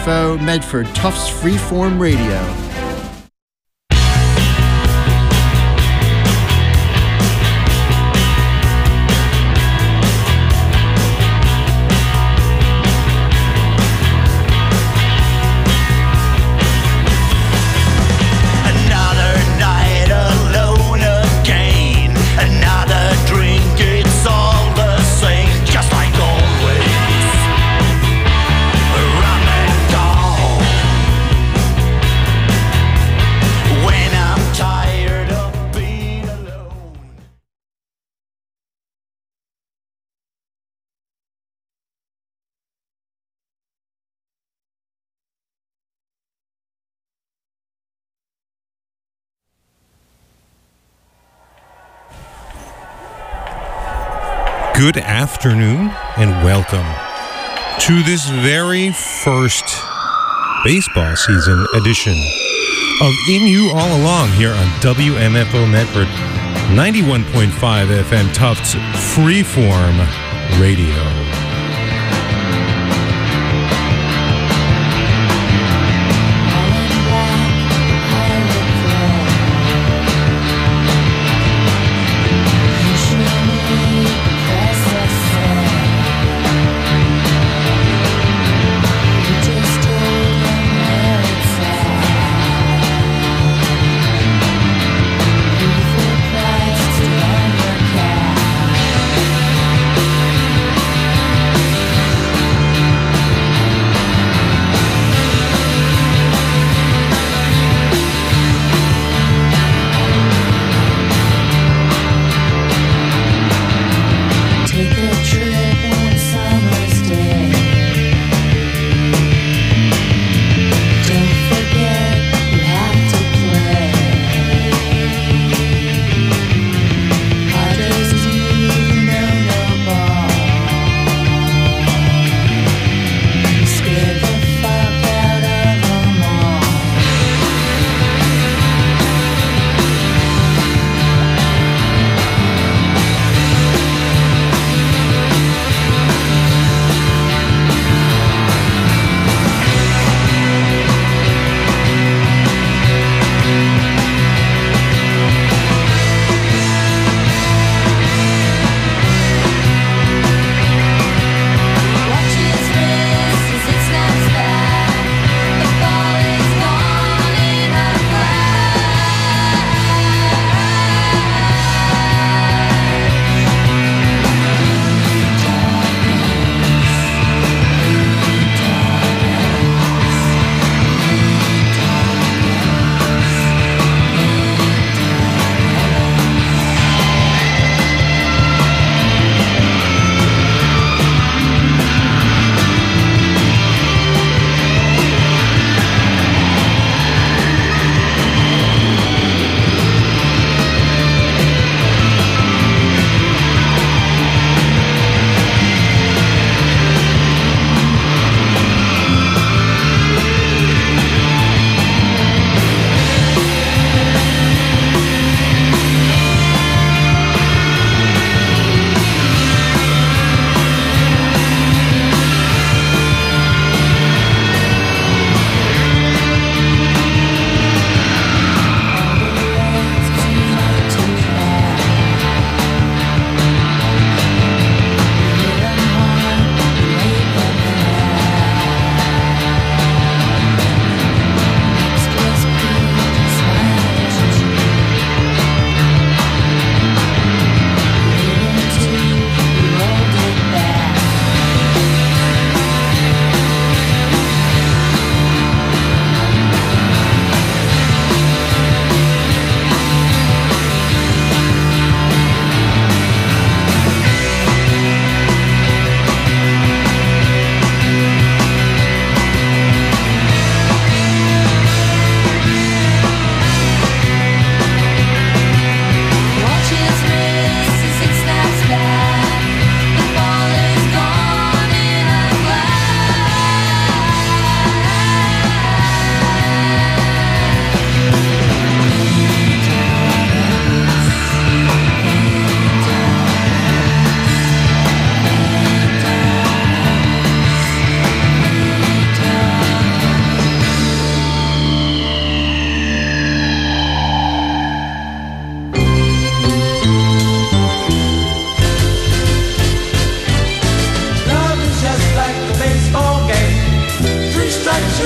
Medford Tufts Freeform Radio. Good afternoon and welcome to this very first baseball season edition of In You All Along here on WMFO Medford 91.5 FM Tufts Freeform Radio.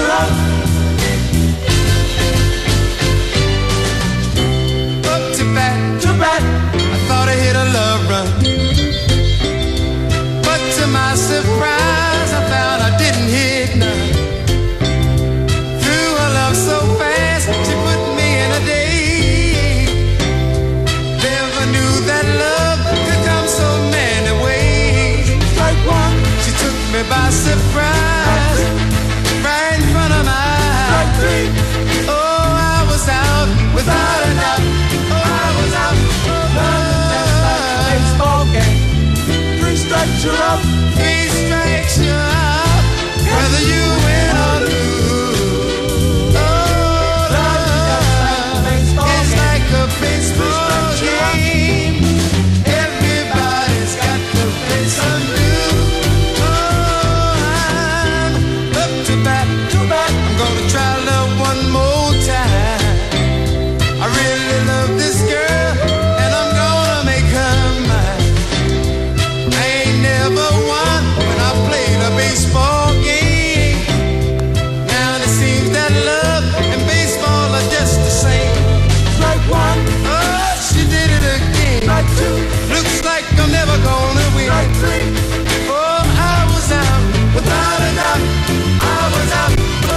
up. Up to bat, I thought I hit a love run, but to my surprise I found I didn't hit none. Threw her love so fast, she put me in a daze. Never knew that love could come so many ways. Strike one, she took me by surprise, right in front of my eyes. Strike three, oh I was out without a doubt. You're up. 3 strikes, you're out. Whether you win or lose, oh, it's like a baseball game. Everybody's got to play some dues. Oh, I'm up to bat. I'm gonna try love one more time. I really love this girl, and I'm gonna make her mine. Never won when I played a baseball game. Now it seems that love and baseball are just the same. Strike one, oh, she did it again. Strike two, looks like I'm never gonna win. Strike three, oh, I was out without a doubt. I was out.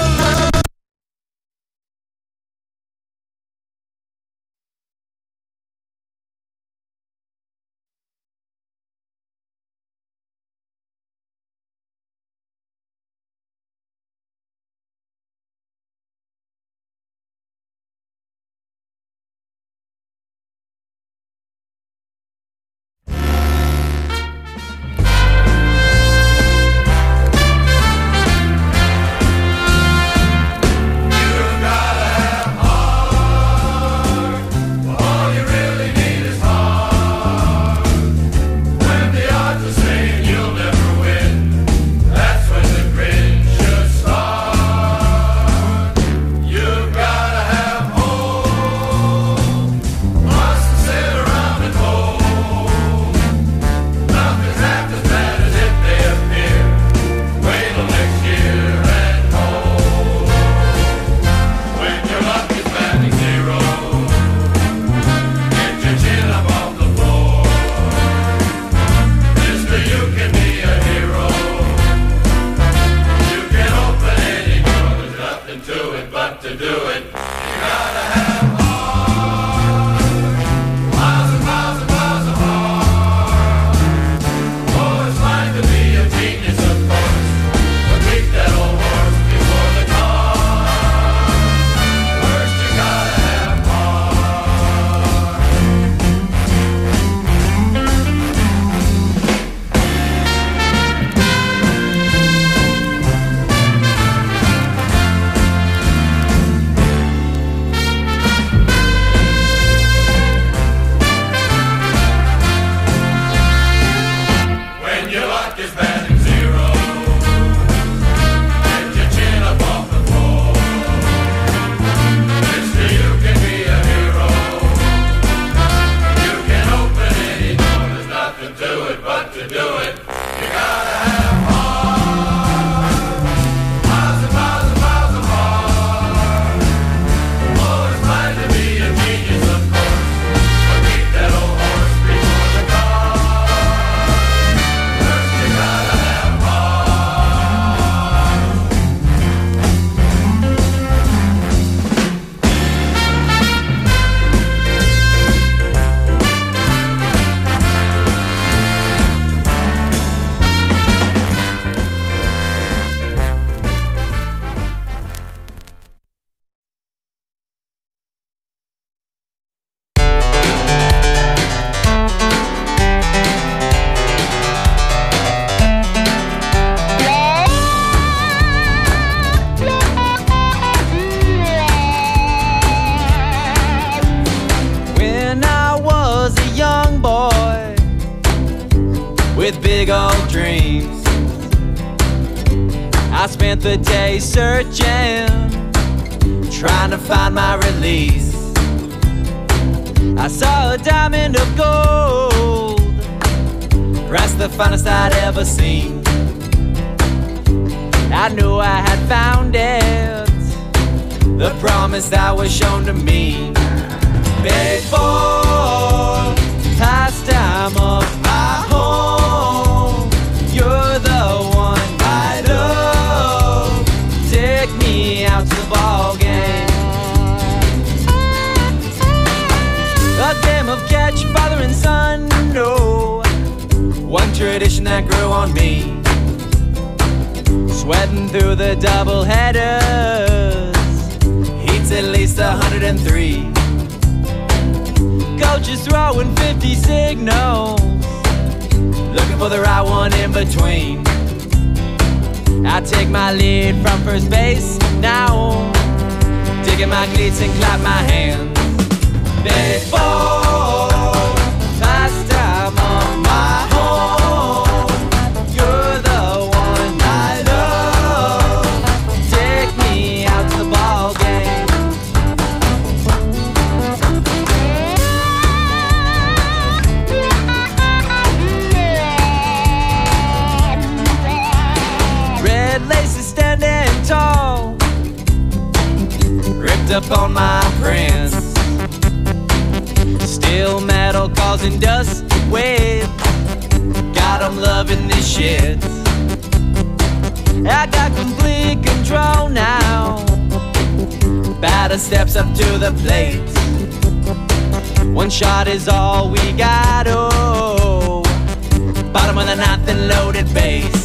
with big old dreams. I spent the day searching, trying to find my release. I saw a diamond of gold, that's the finest I'd ever seen. I knew I had found it, the promise that was shown to me. Baseball, pastime of my home. You're the one I love. Take me out to the ball game. A game of catch, father and son, no. One tradition that grew on me. Sweating through the double headers. Heats at least 103. Coaches throwing 50 signals, looking for the right one in between. I take my lead from first base now, digging my cleats and clap my hands. Baseball, pastime of my home. You're the one I love. Take me out to the ball game. Red laces standing tall, ripped up on my prints. Steel metal causing dust waves. God, I'm loving this shit. I got complete control now. Batter steps up to the plate. One shot is all we got, oh. Bottom of the ninth and loaded base.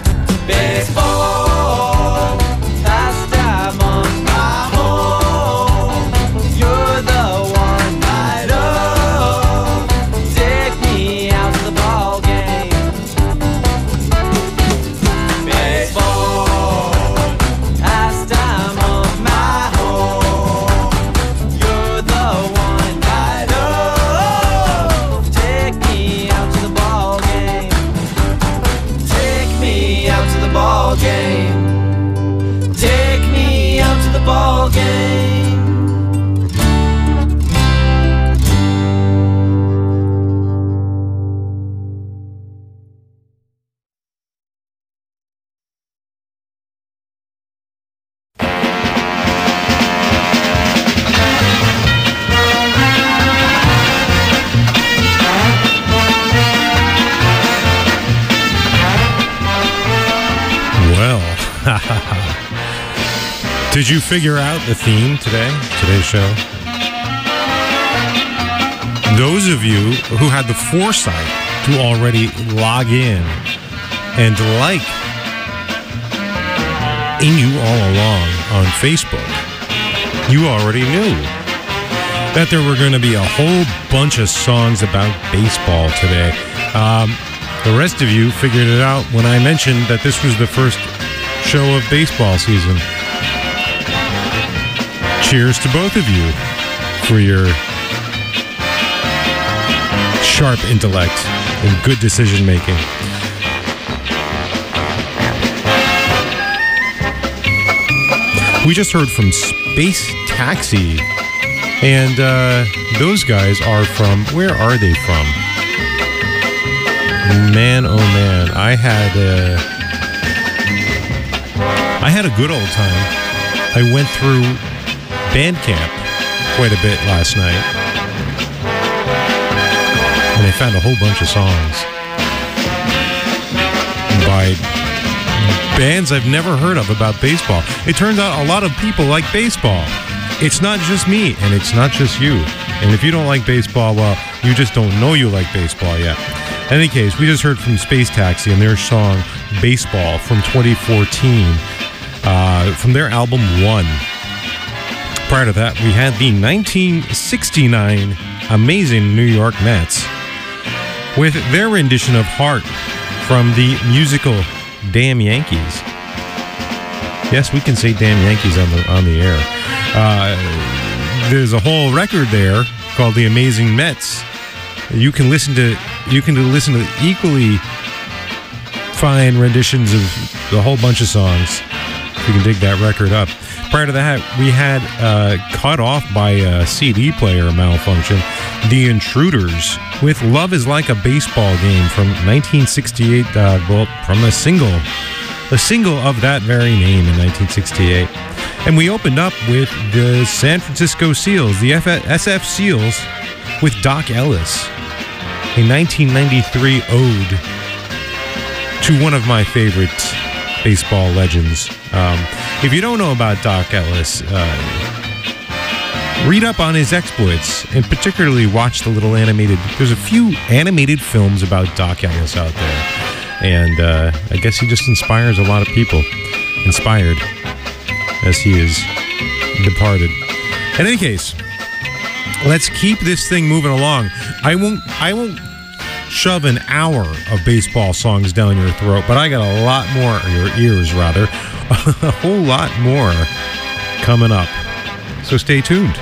Baseball, pastime on my home. You're the one I love. Take me out to the ball game. Baseball, pastime on my home. You're the one I love. Take me out to the ball game. Take me out to the ball game. Take me out to the ball game. Well, did you figure out the theme today's show? Those of you who had the foresight to already log in and like In You All Along on Facebook, you already knew that there were going to be a whole bunch of songs about baseball today. The rest of you figured it out when I mentioned that this was the first show of baseball season. Cheers to both of you for your sharp intellect and good decision making. We just heard from Space Taxi, and those guys are from, where are they from? Man, oh man, I had a good old time. I went through Bandcamp quite a bit last night, and I found a whole bunch of songs by bands I've never heard of about baseball. It turns out a lot of people like baseball. It's not just me, and it's not just you. And if you don't like baseball, well, you just don't know you like baseball yet. In any case, we just heard from Space Taxi and their song Baseball from 2014, from their album One. Prior to that, we had the 1969 amazing New York Mets with their rendition of Heart from the musical Damn Yankees. Yes, we can say Damn Yankees on the air. There's a whole record there called The Amazing Mets. You can listen to equally fine renditions of a whole bunch of songs. You can dig that record up. Prior to that, we had cut off by a CD player malfunction, The Intruders with Love Is Like a Baseball Game from 1968, from a single of that very name in 1968. And we opened up with the San Francisco Seals, the SF Seals, with Doc Ellis, a 1993 ode to one of my favorite baseball legends. If you don't know about Doc Ellis, read up on his exploits, and particularly watch the little animated... There's a few animated films about Doc Ellis out there. And I guess he just inspires a lot of people. Inspired, as he is departed. In any case, let's keep this thing moving along. I won't shove an hour of baseball songs down your throat, but I got a lot more, or your ears rather, a whole lot more coming up. So stay tuned.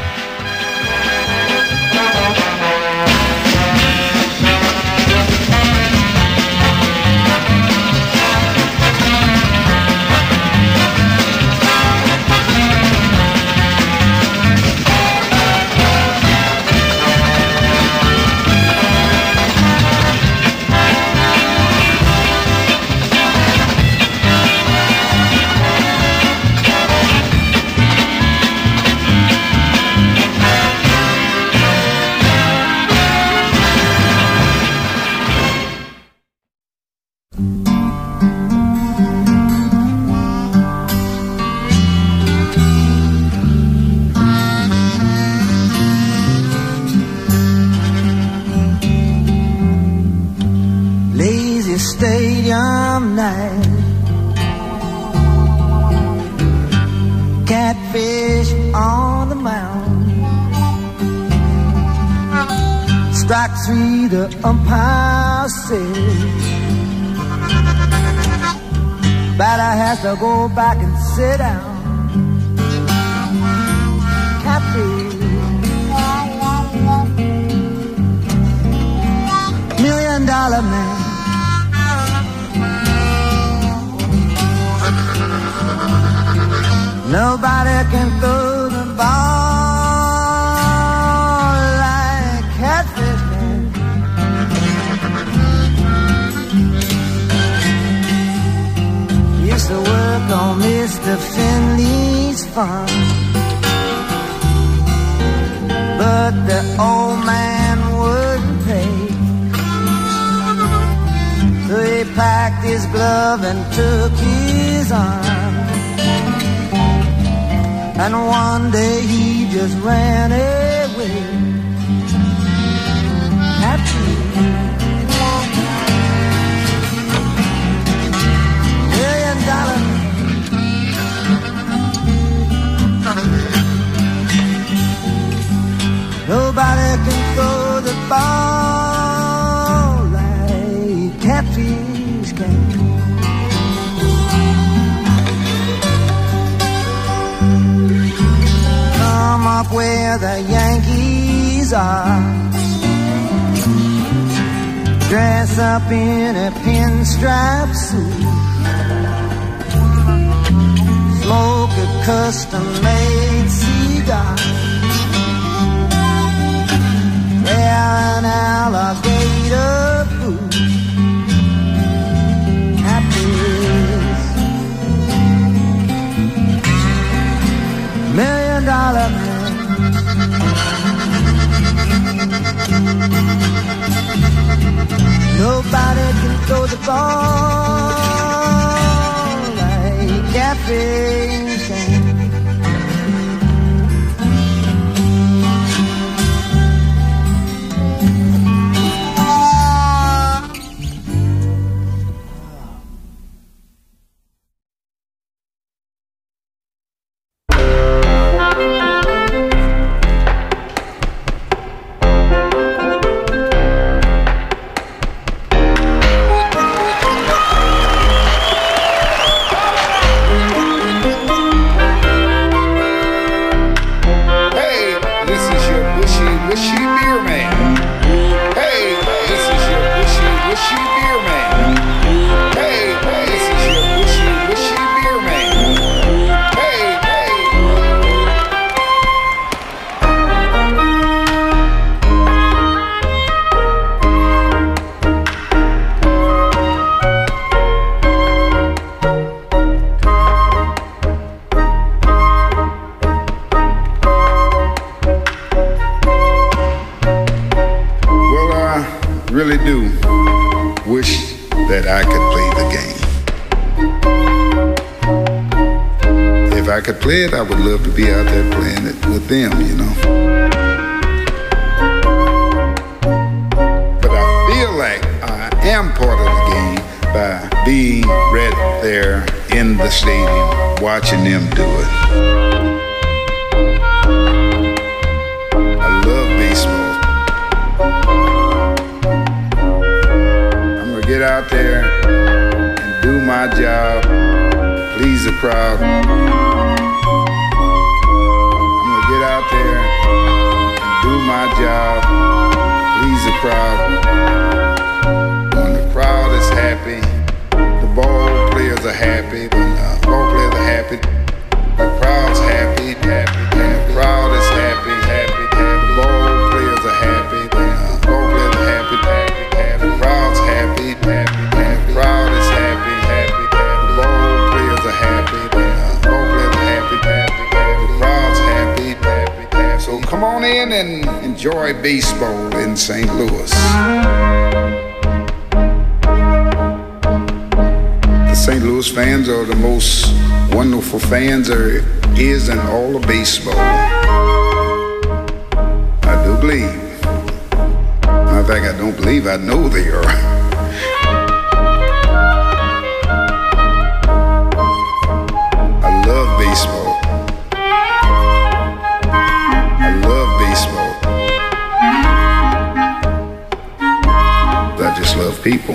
Stadium night, catfish on the mound, strike three the umpire says, batter has to go back and sit down. Catfish, $1 million man, nobody can throw the ball like Catfish can. Used to work on Mr. Finley's farm, but the old man wouldn't pay. So he packed his glove and took his arm. And one day he just ran away. Happy $1 million. Nobody can throw the ball like Catfish can. Up where the Yankees are, dress up in a pinstripe suit, smoke a custom-made cigar, wear an alligator boot. $1 million man. Nobody can throw the ball like Catfish can. could play it, I would love to be out there playing it with them, you know. But I feel like I am part of the game by being right there in the stadium, watching them do it. I love baseball. I'm gonna get out there and do my job, please the crowd. I'm gonna get out there and do my job, please the crowd. When the crowd is happy, the ball players are happy. When the ball players are happy, the crowd's happy, happy. When the crowd is happy, happy, happy. The ball players are happy. When the ball players are happy, happy, happy. The crowd's happy, happy. When the crowd is happy, happy, happy. The ball players are happy. When the ball players are happy, happy, happy. The crowd's happy, happy, happy. So come on in and enjoy baseball in St. Louis. St. Louis fans are the most wonderful fans there is in all of baseball. I do believe. Matter of fact, I don't believe, I know they are. I love baseball. I love baseball. I just love people.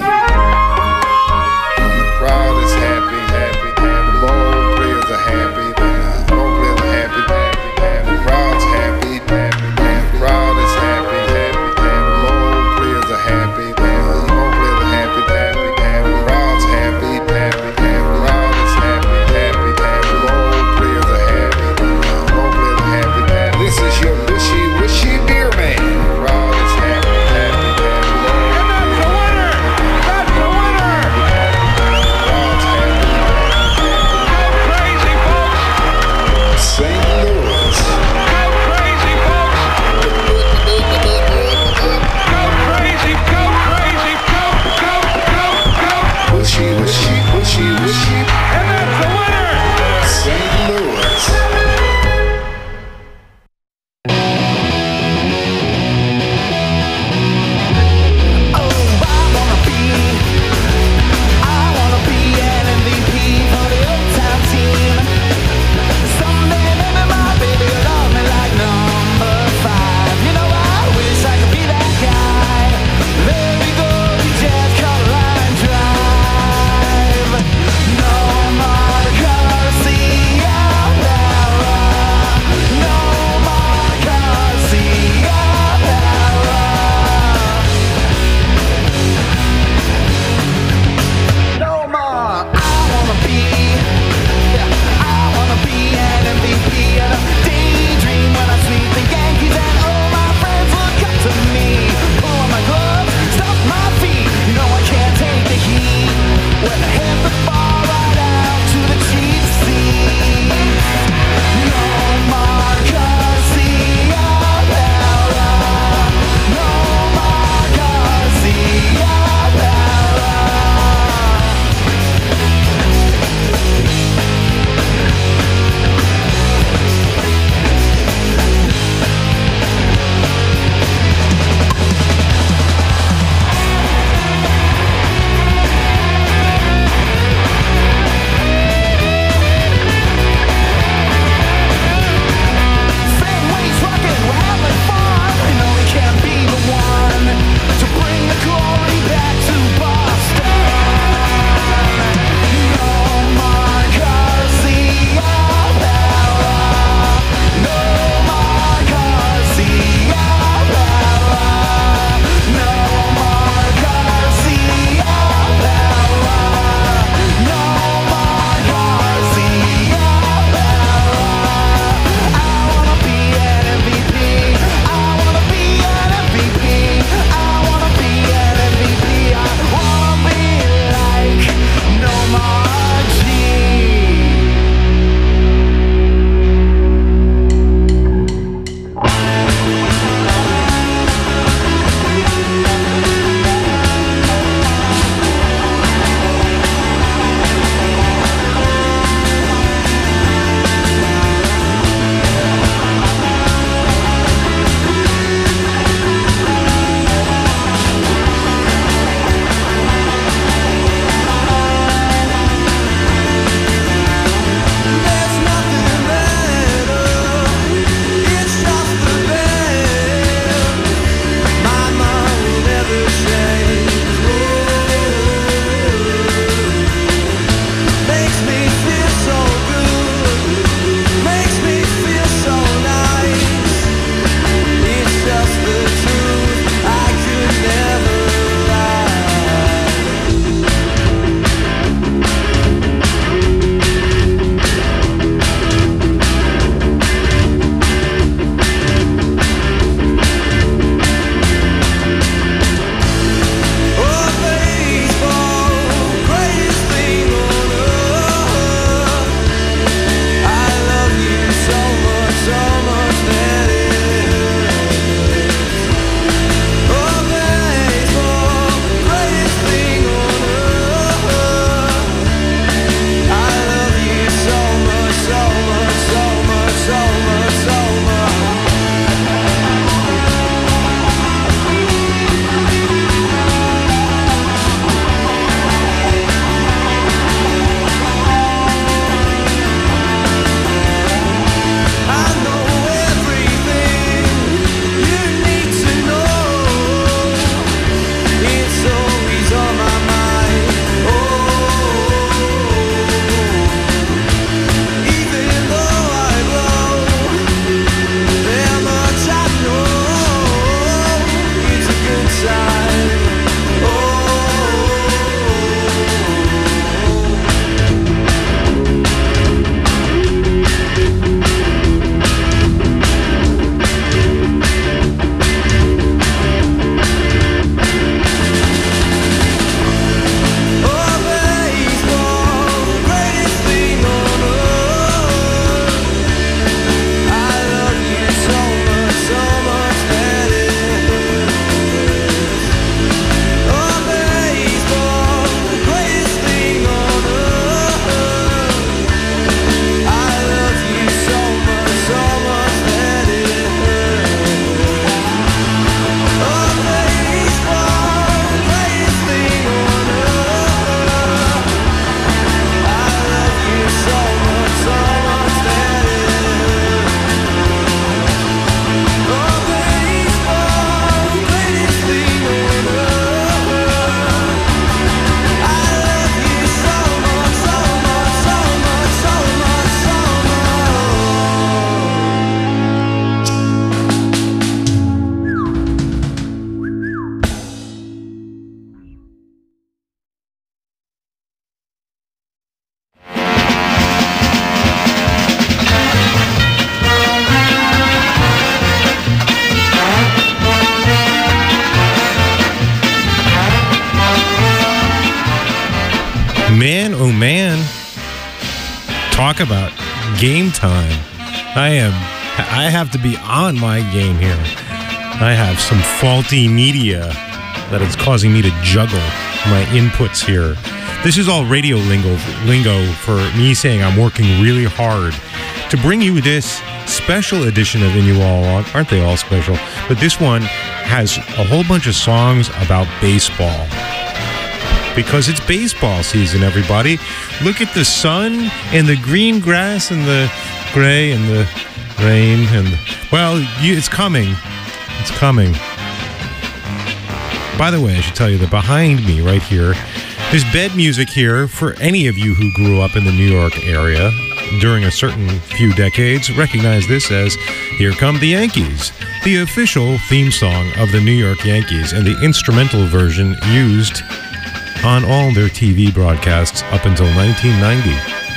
Talk about game time. I have to be on my game here. I have some faulty media that is causing me to juggle my inputs here. This is all radio lingo for me saying I'm working really hard to bring you this special edition of In You All Aren't They All Special? But this one has a whole bunch of songs about baseball. Because it's baseball season, everybody. Look at the sun and the green grass and the gray and the rain and... it's coming. It's coming. By the way, I should tell you that behind me right here, there's bed music here for any of you who grew up in the New York area during a certain few decades. Recognize this as Here Come the Yankees, the official theme song of the New York Yankees and the instrumental version used on all their TV broadcasts up until 1990.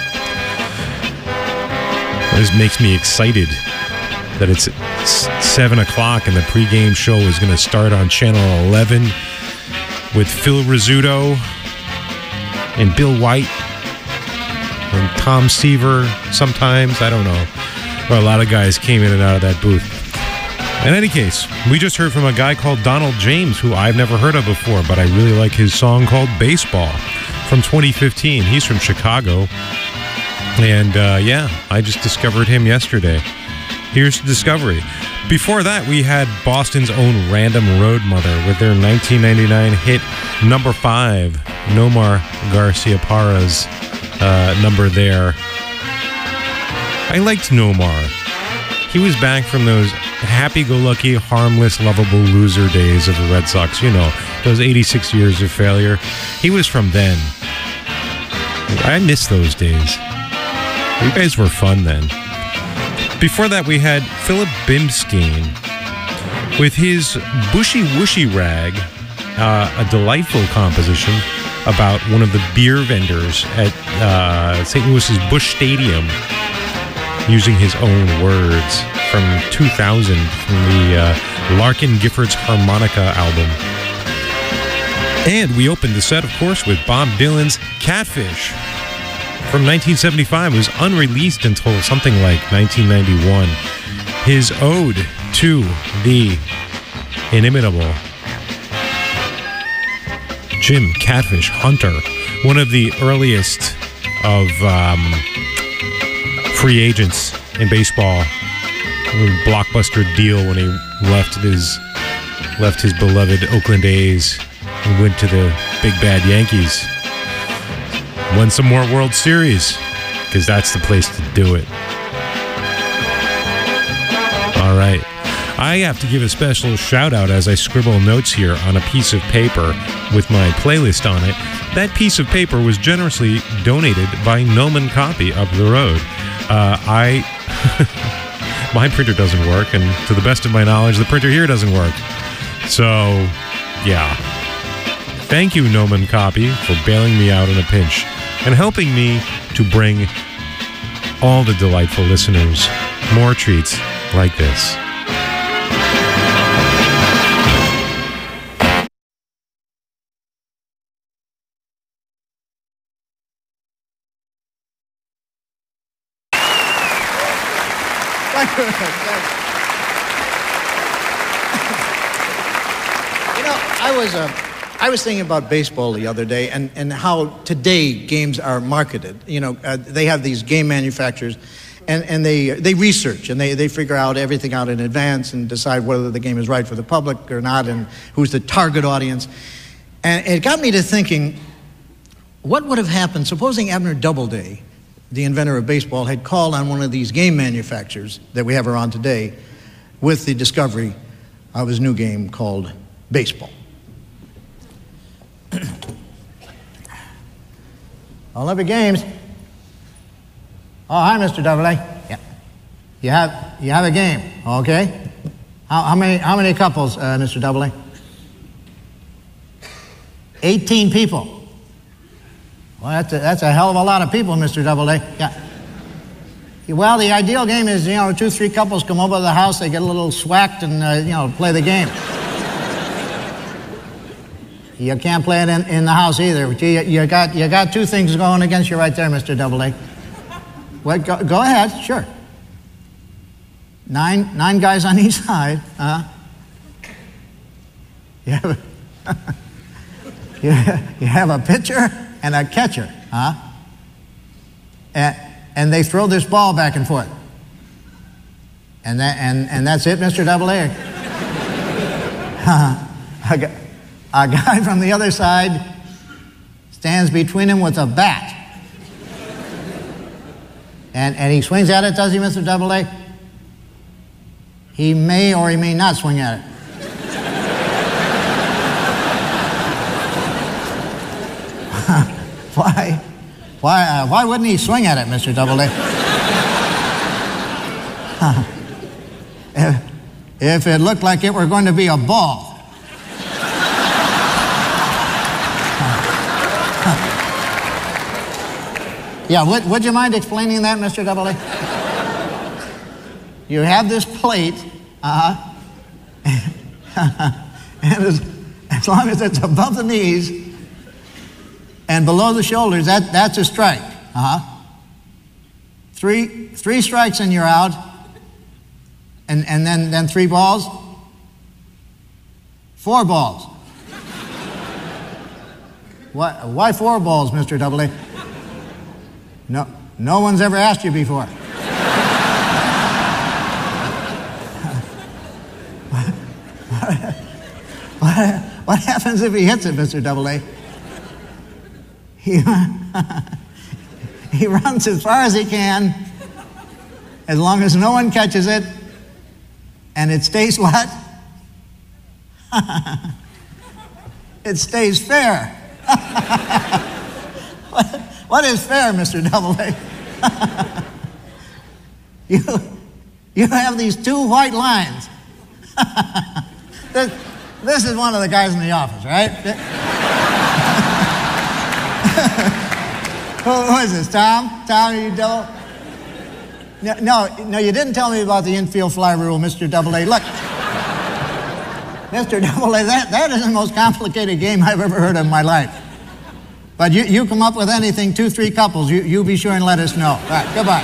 This makes me excited that it's 7 o'clock and the pregame show is going to start on Channel 11 with Phil Rizzuto and Bill White and Tom Seaver sometimes. I don't know. Well, a lot of guys came in and out of that booth. In any case, we just heard from a guy called Donald James, who I've never heard of before, but I really like his song called Baseball from 2015. He's from Chicago. And I just discovered him yesterday. Here's the discovery. Before that, we had Boston's own Random Road Mother with their 1999 hit number 5, Nomar Garciaparra's number there. I liked Nomar. He was back from those happy-go-lucky, harmless, lovable loser days of the Red Sox. You know, those 86 years of failure. He was from then. I miss those days. You guys were fun then. Before that, we had Philip Bimstein with his Bushy Wushy Rag, a delightful composition about one of the beer vendors at St. Louis's Busch Stadium, using his own words from 2000 from the Larkin Giffords Harmonica album. And we opened the set, of course, with Bob Dylan's Catfish from 1975. It was unreleased until something like 1991. His ode to the inimitable Jim Catfish Hunter, one of the earliest of free agents in baseball. A blockbuster deal when he left his beloved Oakland A's and went to the big bad Yankees. Won some more World Series, because that's the place to do it. All right. I have to give a special shout out as I scribble notes here on a piece of paper with my playlist on it. That piece of paper was generously donated by Noman Copy up the road. My printer doesn't work, and to the best of my knowledge, the printer here doesn't work. So, yeah. Thank you, Noman Copy, for bailing me out in a pinch and helping me to bring all the delightful listeners more treats like this. You know, I was thinking about baseball the other day and how today games are marketed. You know, they have these game manufacturers and they research and they figure out everything out in advance and decide whether the game is right for the public or not and who's the target audience. And it got me to thinking, what would have happened, supposing Abner Doubleday, the inventor of baseball, had called on one of these game manufacturers that we have around today with the discovery of his new game called baseball. Olympic Games. Oh, hi, Mr. Doubleday. Yeah. You have a game, okay? How many couples, Mr. Doubleday? 18 people. Well, that's a hell of a lot of people, Mr. Doubleday. Yeah. Well, the ideal game is, 2-3 couples come over to the house, they get a little swacked and, play the game. You can't play it in the house either. You got two things going against you right there, Mr. Doubleday. What? Go ahead. Sure. Nine guys on each side. You have a pitcher and a catcher. And they throw this ball back and forth. And that's it, Mr. Double A. A guy from the other side stands between him with a bat. And he swings at it, does he, Mr. Double A? He may or he may not swing at it. Why wouldn't he swing at it, Mr. Double A? If it looked like it were going to be a ball. Yeah, would you mind explaining that, Mr. Double A? You have this plate, and as long as it's above the knees and below the shoulders, that's a strike. Three strikes and you're out, and then 3 balls, 4 balls. Why 4 balls, Mr. Double A? No one's ever asked you before. What happens if he hits it, Mr. Double A? He runs as far as he can, as long as no one catches it, and it stays what? It stays fair. What is fair, Mr. Double A? You have these 2 white lines. This is one of the guys in the office, right? Who is this, Tom? Tom, are you double? No, you didn't tell me about the infield fly rule, Mr. Double A. Look, Mr. Double A, that is the most complicated game I've ever heard of in my life. But you come up with anything, 2, 3 couples, you be sure and let us know. All right, goodbye.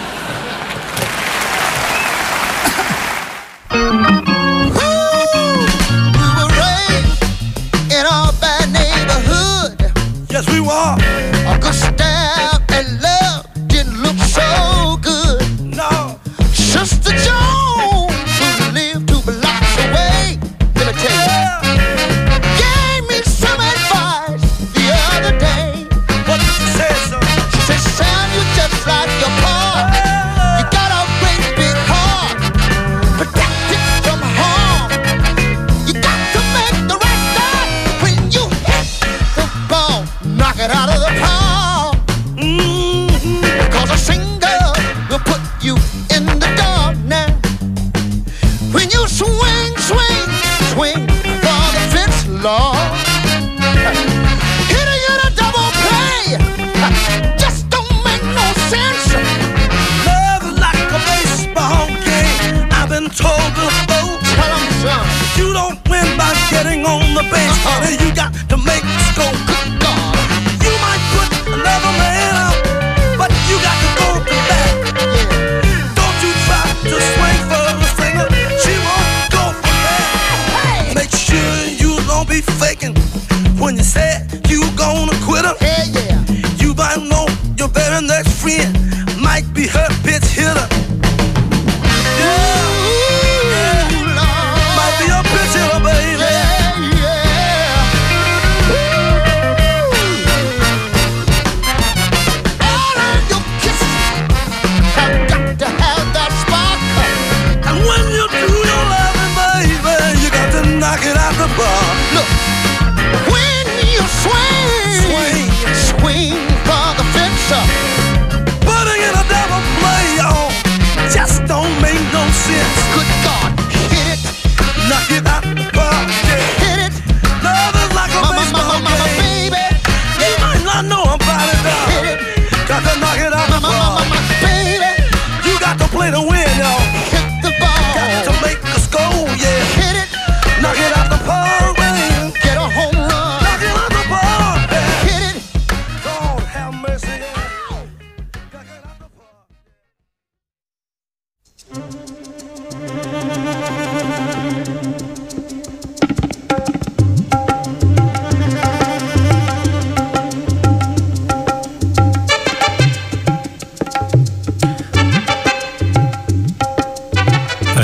Yes, we were. A good style and love didn't look so good. No. Sister Jones, who lived 2 blocks away, let me tell you, gave me some advice the other day. What did she say, son? She said, son, you just like your pa. You got a great big heart, protect it from harm. You got to make the right start when you hit the ball. Knock it out of the palm. Cause a single will put you in the dark now. When you swing, swing, swing for the fence, Lord. Hitting in a double play just don't make no sense. Love is like a baseball game, I've been told before. Tell 'em, son. You don't win by getting on the base, honey. You got to make the score. Good God. You might put another man out, but you got to go to bat. Don't you try to swing for the singer, she won't go for that. Make sure you don't be faking when you say you gonna quit her. You might know your very next friend might be her pitch hitter. Yeah.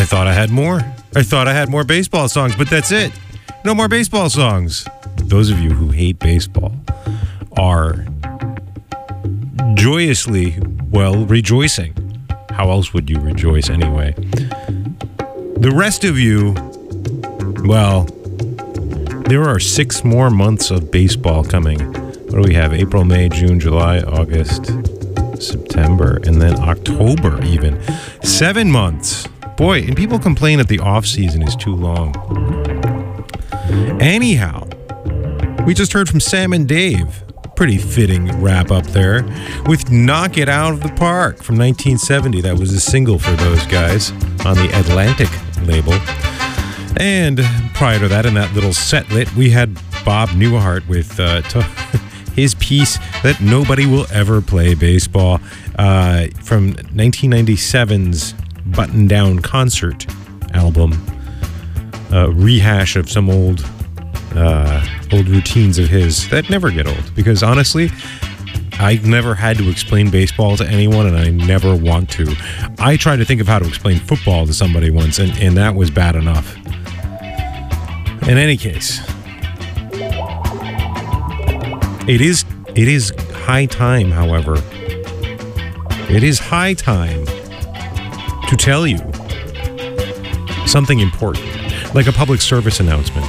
thought I had more. I thought I had more baseball songs, but that's it. No more baseball songs. Those of you who hate baseball are joyously, well, rejoicing. How else would you rejoice anyway? The rest of you, well, there are 6 more months of baseball coming. What do we have? April, May, June, July, August, September, and then October even. 7 months. Boy, and people complain that the off season is too long. Anyhow, we just heard from Sam and Dave. Pretty fitting wrap up there with Knock It Out of the Park from 1970. That was a single for those guys on the Atlantic label. And prior to that, in that little setlet, we had Bob Newhart with his piece that nobody will ever play baseball from 1997's Button Down Concert album. Rehash of some old routines of his that never get old, because honestly, I've never had to explain baseball to anyone, and I never want to. I tried to think of how to explain football to somebody once, and that was bad enough. In any case, it is high time, however. It is high time to tell you something important, like a public service announcement.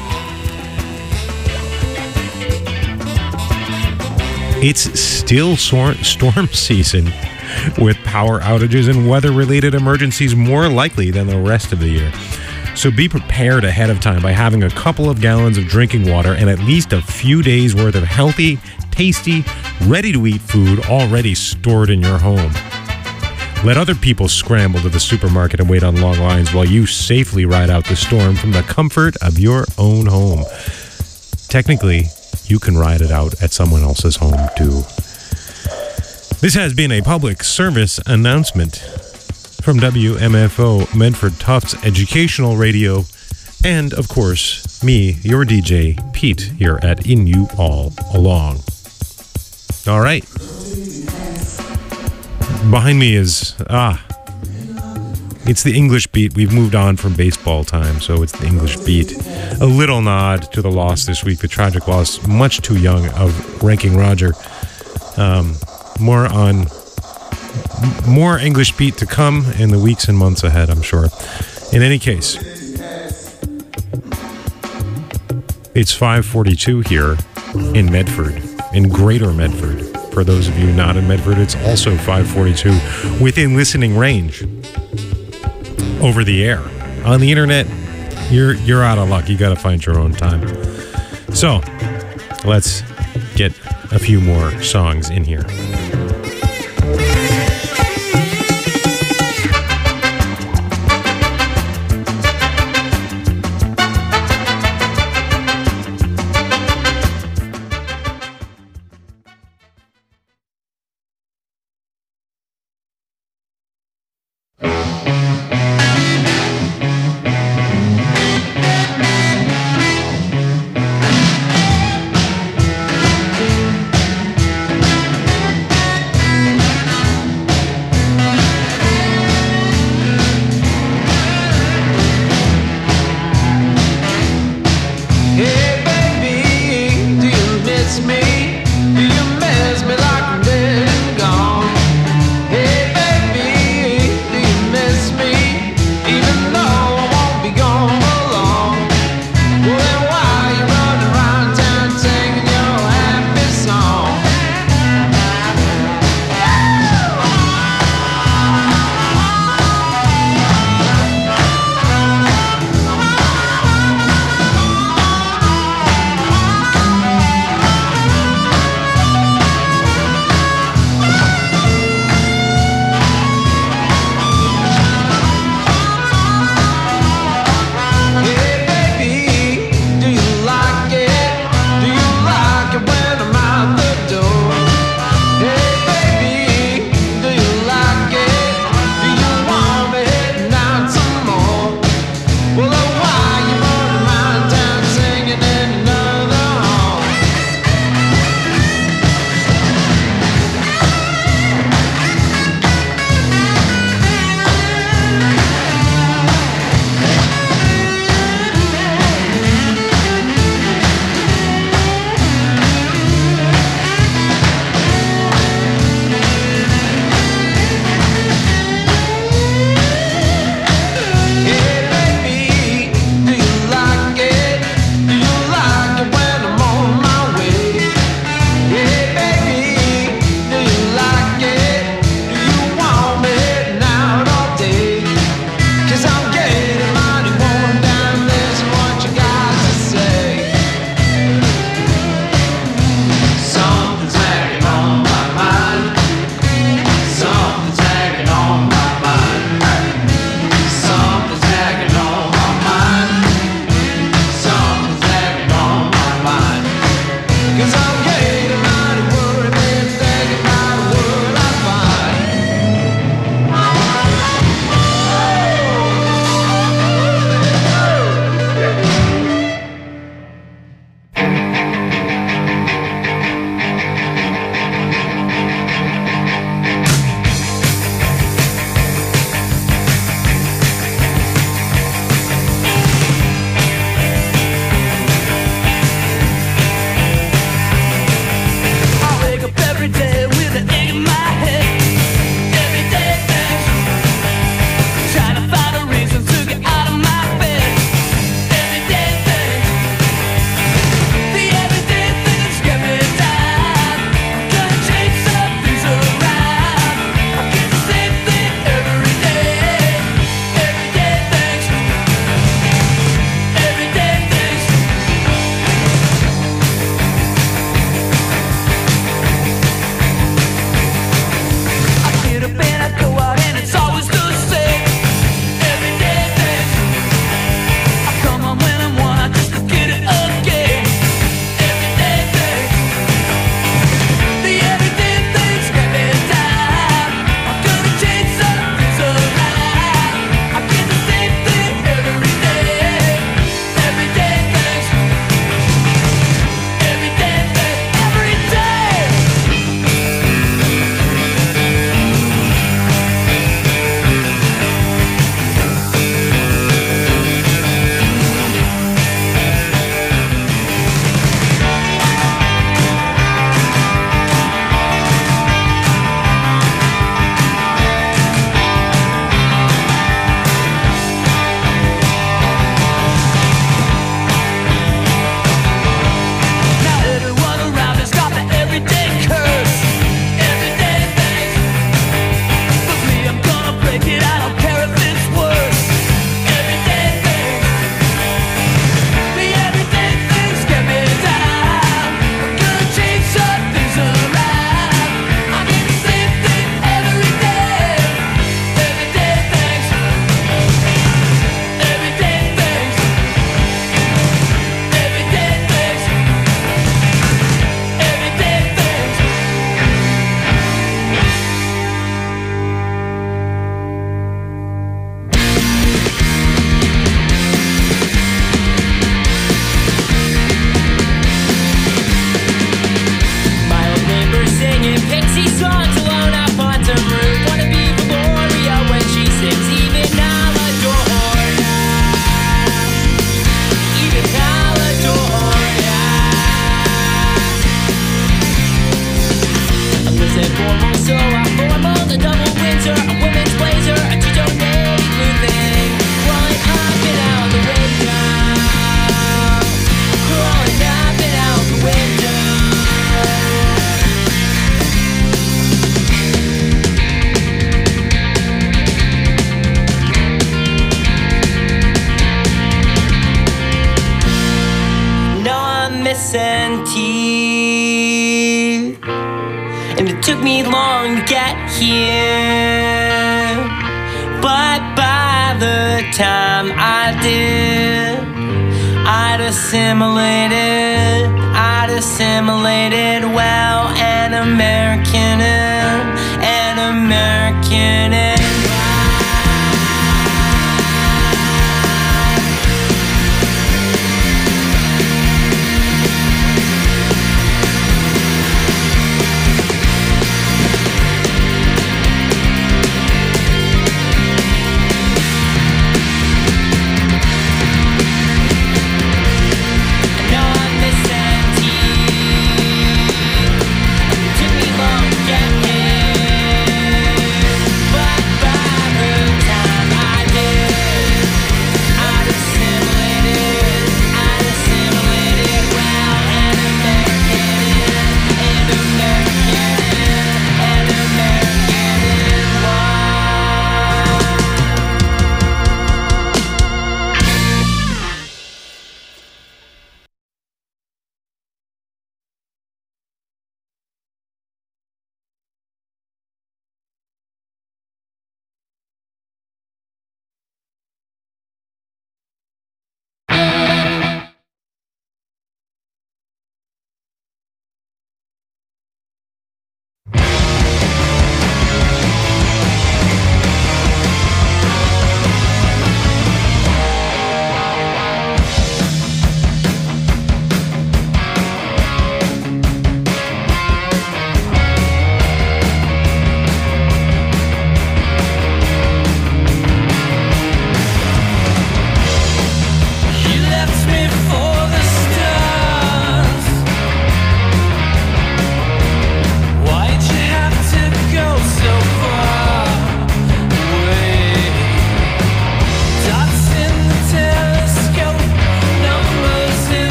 It's still storm season, with power outages and weather-related emergencies more likely than the rest of the year. So be prepared ahead of time by having a couple of gallons of drinking water and at least a few days' worth of healthy, tasty, ready-to-eat food already stored in your home. Let other people scramble to the supermarket and wait on long lines while you safely ride out the storm from the comfort of your own home. Technically, you can ride it out at someone else's home, too. This has been a public service announcement from WMFO Medford Tufts Educational Radio, and, of course, me, your DJ, Pete, here at In You All Along. All right. Behind me is, it's the English beat. We've moved on from baseball time, so it's the English beat. A little nod to the loss this week, the tragic loss, much too young, of Ranking Roger. More English beat to come in the weeks and months ahead, I'm sure. In any case, it's 5:42 here in Medford, in Greater Medford. For those of you not in Medford, it's also 5:42 within listening range. Over the air. On the internet, you're out of luck. You got to find your own time. So, let's get a few more songs in here. took me long to get here, but by the time I did, I'd assimilated well, an American and but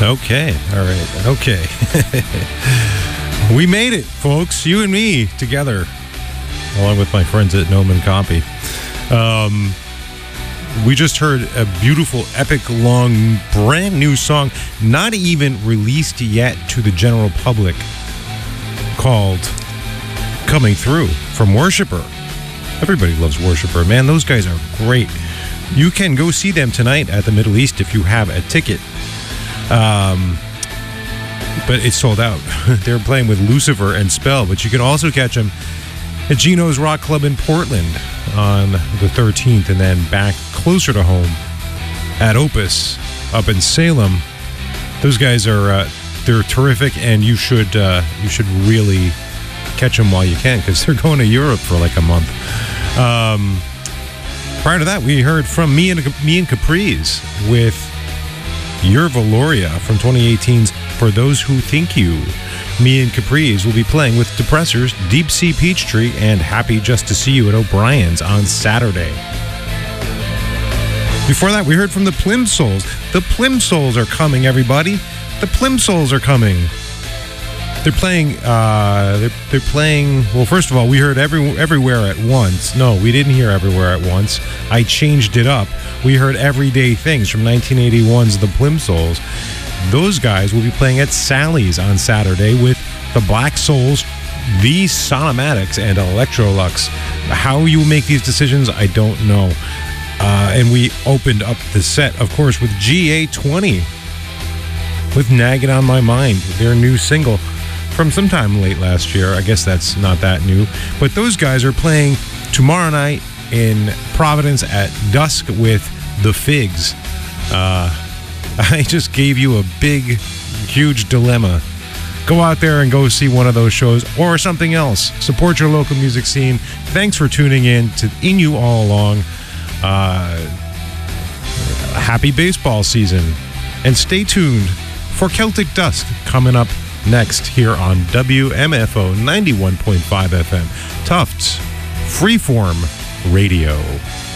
Okay. All right. Okay. We made it, folks. You and me together, along with my friends at Noman Copy. We just heard a beautiful, epic, long, brand new song, not even released yet to the general public, called Coming Through from Worshipper. Everybody loves Worshipper. Man, those guys are great. You can go see them tonight at the Middle East if you have a ticket. But it's sold out. They're playing with Lucifer and Spell, but you can also catch them at Gino's Rock Club in Portland on the 13th, and then back closer to home at Opus up in Salem. Those guys are they're terrific, and you should really catch them while you can, because they're going to Europe for like a month. Prior to that, we heard from Me and Capri's with Your Valoria from 2018's For Those Who Think You. Me and Capri's will be playing with Depressors, Deep Sea Peachtree, and Happy Just to See You at O'Brien's on Saturday. Before that, we heard from the Plimsouls. The Plimsouls are coming, everybody. The Plimsouls are coming. They're playing, they're playing, well, first of all, we heard Everywhere at Once. No, we didn't hear Everywhere at Once. I changed it up. We heard Everyday Things from 1981's The Plimsouls. Those guys will be playing at Sally's on Saturday with the Black Souls, the Sonomatics, and Electrolux. How you make these decisions, I don't know. And we opened up the set, of course, with GA20 with Nagging on My Mind, their new single from sometime late last year. I guess that's not that new. But those guys are playing tomorrow night in Providence at dusk with The Figs. I just gave you a big, huge dilemma. Go out there and go see one of those shows or something else. Support your local music scene. Thanks for tuning in to In You All Along. Happy baseball season. And stay tuned for Celtic Dusk coming up next here on WMFO 91.5 FM. Tufts Freeform Radio.